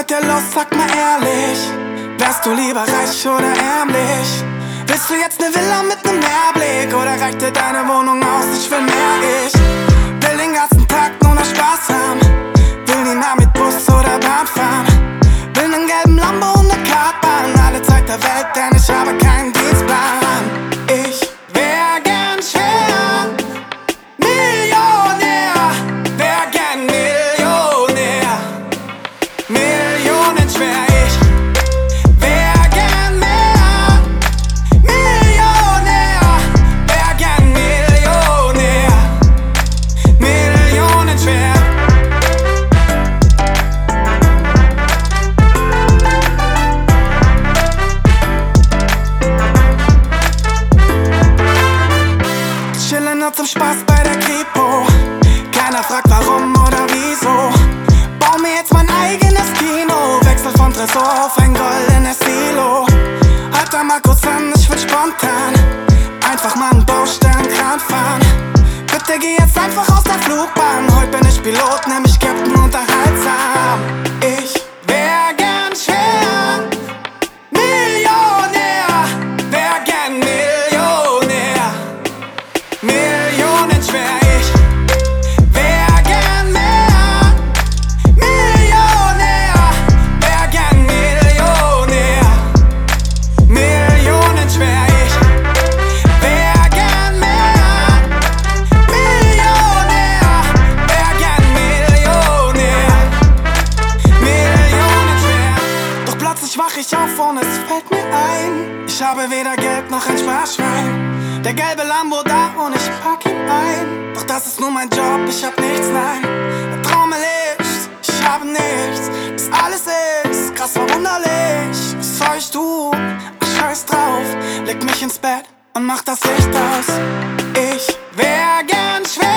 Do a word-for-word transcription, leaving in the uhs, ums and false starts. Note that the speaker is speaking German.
mit dir los, sag mal ehrlich? Wärst du lieber reich oder ärmlich? Willst du jetzt ne Villa mit nem Meerblick? Oder reicht dir deine Wohnung aus? Ich will mehr, ich will den ganzen Tag nur noch Spaß haben. Will nie mehr mit Bus oder Bahn fahren. Will nen gelben Lambo und ne Kartbahn. Alle Zeit der Welt, denn ich habe keinen Dienstplan. Ich wär gern schwer Millionär, wär gern Millionär, Millionen schwer. Ich wär gern mehr Millionär, wär gern Millionär, Millionen schwer. Chillen nur zum Spaß bei der Kripo. Keiner fragt warum oder wieso. Bau mir jetzt mein eigenes Kino. Wechsel von Tresor auf ein goldenes Silo. Halt da mal kurz an, ich will spontan einfach mal einen Baustellenkran fahren. Bitte geh jetzt einfach aus der Flugbahn. Heute bin ich Pilot, nämlich Captain unterhaltsam. Ich wär gern schwer Millionär, wär gern Millionär, Millionen schwer. Ich wär gern mehr Millionär, wär gern Millionär, Millionen schwer. Ich wär gern mehr Millionär, wär gern Millionär, Millionen schwer. Doch plötzlich wach ich auf und es fällt mir ein, ich habe weder Geld noch ein Sparschwein. Der gelbe Lambo da und ich pack ihn ein. Doch das ist nur mein Job, ich hab nichts, nein. Der Traum erlischt, ich habe nichts. Das alles ist krass verwunderlich. Was soll ich tun? Ach, scheiß drauf. Leg mich ins Bett und mach das Licht aus. Ich wär gern schwer